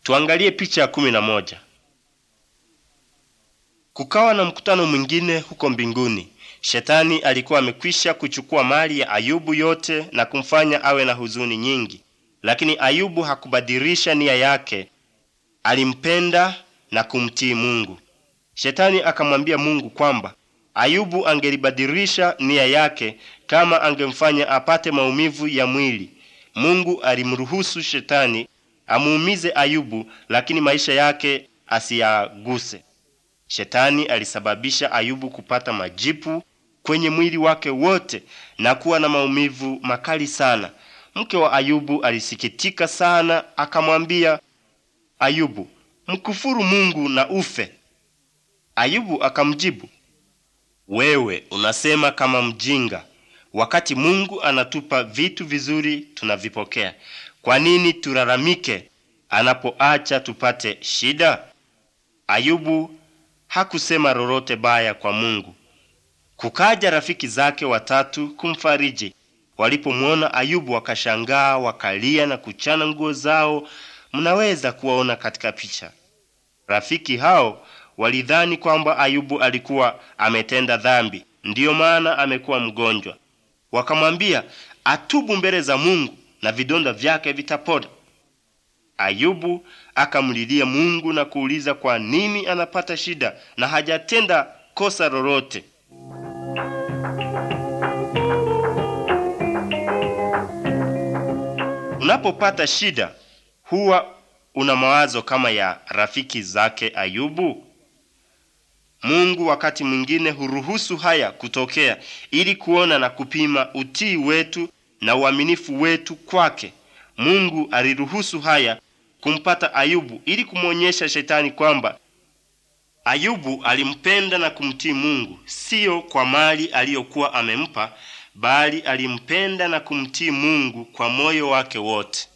Tuangalie picha ya 11. Kukawa na mkutano mwingine huko mbinguni. Shetani alikuwa amekwisha kuchukua mali ya Ayubu yote na kumfanya awe na huzuni nyingi. Lakini Ayubu hakubadilisha nia yake, alimpenda na kumtii Mungu. Shetani akamwambia Mungu kwamba Ayubu angelibadilisha nia yake kama angemfanya apate maumivu ya mwili. Mungu alimruhusu Shetani amuumize Ayubu, lakini maisha yake asiyaguse. Shetani alisababisha Ayubu kupata majipu kwenye mwili wake wote na kuwa na maumivu makali sana. Mke wa Ayubu alisikitika sana, akamwambia Ayubu, mkufuru Mungu na ufe. Ayubu akamjibu, wewe unasema kama mjinga. Wakati Mungu anatupa vitu vizuri tunavipokea. Kwa nini tulalamike anapoacha tupate shida? Ayubu hakusema lolote baya kwa Mungu. Kukaja rafiki zake watatu kumfariji. Walipomwona Ayubu wakashangaa, wakalia na kuchana nguo zao. Mnaweza kuwaona katika picha. Rafiki hao walidhani kwamba Ayubu alikuwa ametenda dhambi, ndiyo maana amekuwa mgonjwa. Wakamwambia atubu mbele za Mungu na vidonda vyake vitapona. Ayubu akamlilia Mungu na kuuliza kwa nini anapata shida na hajatenda kosa lolote. Unapopata shida, huwa una mawazo kama ya rafiki zake Ayubu? Mungu wakati mwingine huruhusu haya kutokea ili kuona na kupima utii wetu na uaminifu wetu kwake. Mungu aliruhusu haya kumpata Ayubu ili kumwonyesha Shetani kwamba Ayubu alimpenda na kumtii Mungu, sio kwa mali aliyokuwa amempa, bali alimpenda na kumtii Mungu kwa moyo wake wote.